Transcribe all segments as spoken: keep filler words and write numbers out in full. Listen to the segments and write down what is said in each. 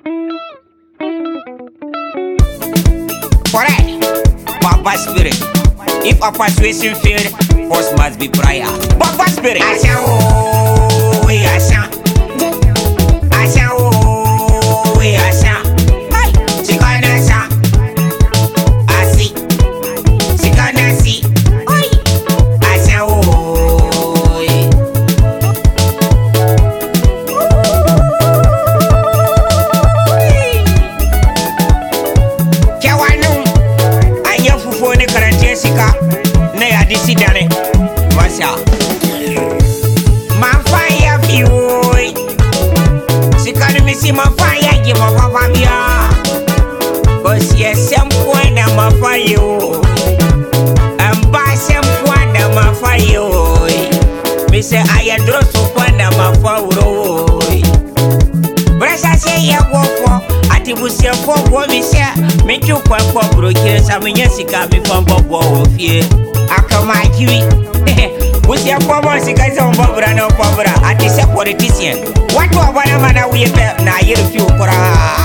Correct. Papa Spirit. If a persuasion failed, first must be prayer. Papa Spirit. Asha oh, we asha. Asha oh, we asha. Hey, Sikana asha. Asi. Sikana si. Hey, asha oh. Kewanu. Anya fufu ne karante sika. Ne ya disi dane. Masha. Mafaya fioi. Sikani misi mafaya je mafaya bia. Kosi esempwana mafayo. Amba sempwana mafayo. Mise ayadroso kwana mafauro. Brasa se ya wofo. Ati busia fofo mise. Mechu kwa kwa brokire samenye sika mi fambo bo ofie. Akama kiwi. Busia fofo sika se mbo bra na fofra. Ati se politician. Watu abana mana uye pe na yere fi ukora.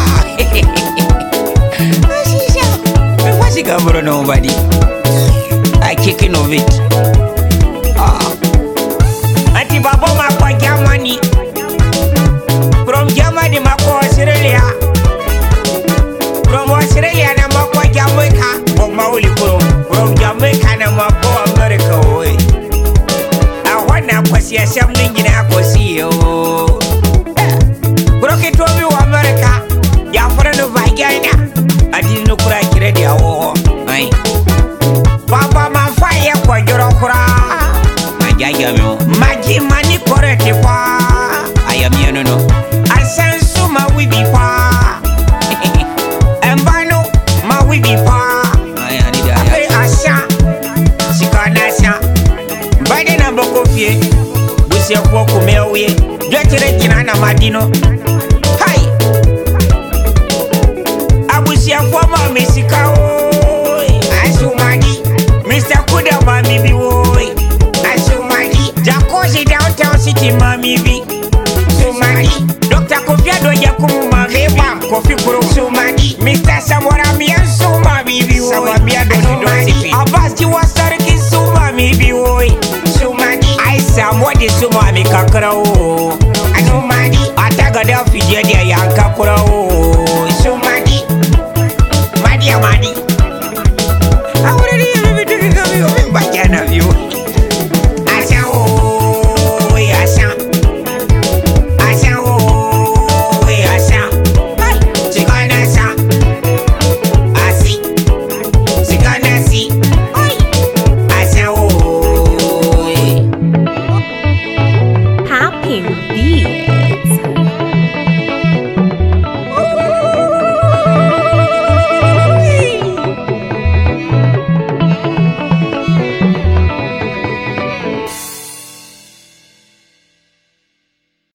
Asisha. Me fasi gamro nobody. I kicking of it. Ah. Ati babo ma kwa Germany. From Germany ma kwa Australia. From Australia na ma kwa Jamaica. From Mauli kuro. From Jamaica na ma kwa America oi. I wanna kwasi asam ningina kwasi yo. Broke to mi wa America. Ya fara no vagina. Adi no kura kiredi awo. Ai. Baba ma fire kwa joro kura. Majaja mi. Maji mani korete kwa. Ayam yeno no. Asensu ma wibi kwa. Embano ma wibi kwa. Ayani da. Ape asha. Sikana asha. Bade na boko fie. Busia kwa kumewe. Jotire jina na madino. Hai. Abusia kwa mami sika oi. Asumadi. Mister Kuda mami bi oi. Asumadi. Jakozi downtown city mami bi. Sumadi. Doctor Kofiado Yakumu mami bam. Kofi Kuro. Sumadi. Mister Samora miyansu mami bi oi. Samabia doni doni. Abbas Jiwasariki sumami bi oi. Sumadi. Aisa mwadi sumami kakra o. Anumadi. Ataga da fijedi ya yanka kura o.